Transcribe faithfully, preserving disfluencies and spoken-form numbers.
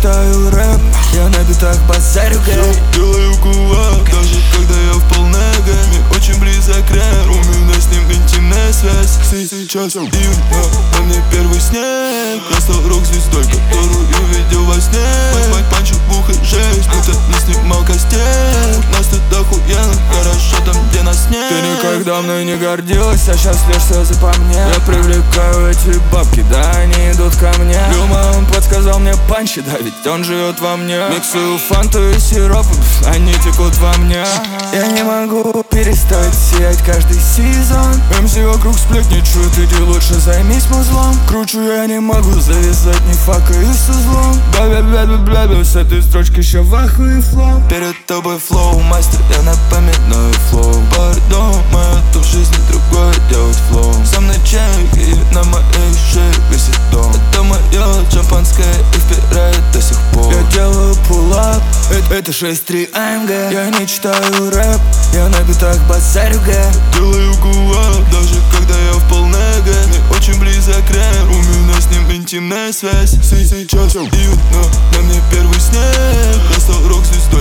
читаю рэп, я на битах базарю гэй. Делаю кулак, даже когда я в полнеге. Мне очень близок рэп, у меня с ним интимная связь. Сейчас июнь, на мне первый снег. Я стал рок-звездой, которую видел во сне. Панчик в ухо жесть, будто не снимал костей. Нас тут охуенно, хорошо там, где нас нет. Ты никогда мной не гордилась, а сейчас лишь слезы по мне. Я привлекаю эти бабки, да, они идут ко мне. Люма, он подсказал мне панчи, да, ведь он живет во мне. Миксую фанту и сироп, они текут во мне. Я не могу перестать сиять каждый сезон. эм си вокруг сплетничают, иди лучше займись музлом. Кручу я не могу завязать ни фака и с узлом. Бля-бля-бля-бля-бля, с этой строчки еще в ахуе флоу. Перед тобой флоу, мастер, я напоминаю флоу. Пардон, моя то в жизни другое делать флоу. Со мной чек и на моей шее висит дом. Это мое шампанское и впирает до сих пор. Я делаю пулап, это, это шесть три эй эм джи. Я не читаю рэп, я на битах базарю гэй. Делаю кулак, даже когда я в полнеге. Мне очень близок рэп, у меня с ним интимная связь. Сейчас июнь, на мне первый снег. Я стал рок-звездой.